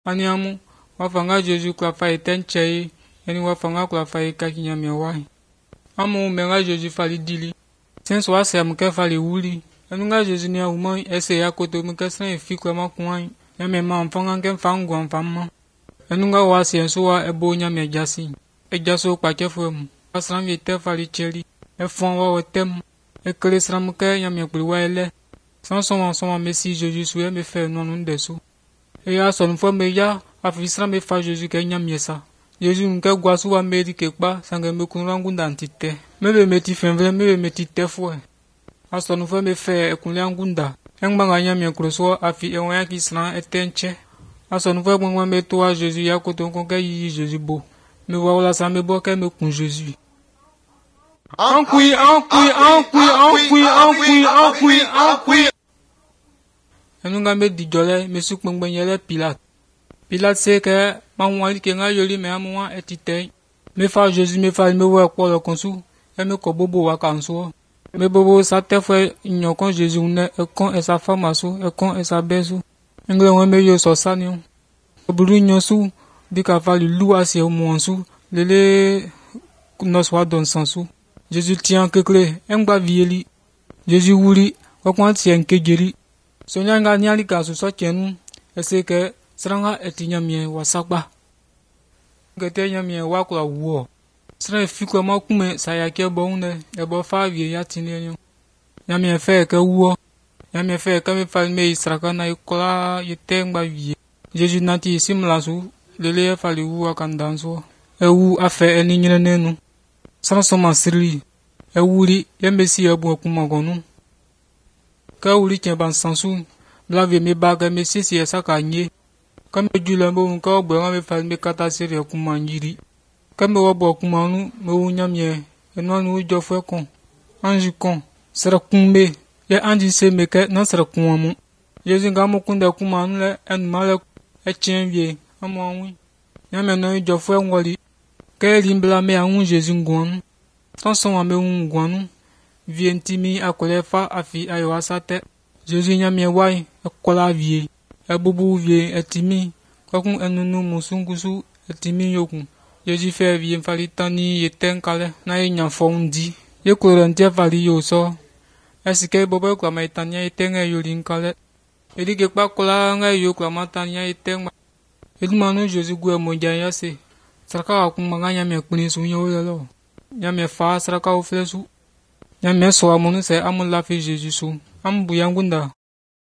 aniamu wafanga Jésus kwa fa etenchei yani wafanga kwa fa ikakinyamia wahi amu menga Jésus fali dili senso ase amke fali wuli enunga Jésus ni awumo ese yakoto mke sran efi kwa makwai nyame ma mfanga nke mfangu mfamma enunga wase enso wa ebo nyame jasi ejaso kwa chefum asran vite fali cheli efon wa wotem ekele sran mke nyame kulwa ele sans messi Jésus soué me fait non ndesu et ya son fois me ya afisra me fa Jésus ke nyamiesa Jésus nke gwasu wa medi ke pa sange me kunrangu ndantite me be meti fenvre me be meti tefo ason fois me fait kunrangu nda engba nyamie kroso afi enwa ki sran etenche ason fois bon me toi Jésus ya ko ton ke yi Jésus bo me wala sa me bo ke me kun Jésus enunga me dijole me sukmengbenyele Pilate se ke manwali ke nga yoli me amwa etite me fa Jésus me fa me wo ko lo konsu e me ko bobo wa kanso me bobo sa tefwe nyokon Jésus ne e kon e sa famaso e kon e sa beso engle won me yo so sanio oburu nyosu bika fa lu ase o monsu lele noswa don sansu Jésus tient que clé engba vieli Jésus wuli ko kwant tien kejeri sonya nga nyali ka so so chenu ese ke sranga etinyamie wasakba gete nyamie wakula wo sra fikwa makume sayake bonde e bo fa vie ya tinenyo nyamie fe ke wo nyamie fe ke me fa me israka na ikola yetengba vie Jésus nati simlasu lele fa li wo kandanso e wu afe eni nyenenu sra soma sirli e wuli yembesi abu kumagonu ka wuli ban sansu blave me baga me sisi esaka nye kame jula mo nka ogbo me fa me kata sere kumanjiri kame wobo kumanu me wunyamye enwanu ujo fwe kon anji kon sera kumbe ya anji se meke na sera kumamu Jésus ngamo kunda kumanu le en male echenvie amwanwi nyame no ujo fwe ngoli ke limbla me anwu Jésus ngwanu tanson ame ngwanu vientimi akolefa afi ayo asate Jésus nyamie wai ekola vie ebubu vie etimi kwakun enunu musungusu etimi yoku Jésus fait vie mfali tani yetenkale na yenya fondi yekoro ntia fali yoso esike bobo kwa maitania yetenga yolinkale edike pakola nga yokwa matania yetenga edumanu Jésus gwe moja yase saraka akumanga nyamie kuni sunyo lelo nyamie fa saraka oflesu nyamie so amunu se amula fi Jésus su ambuyangunda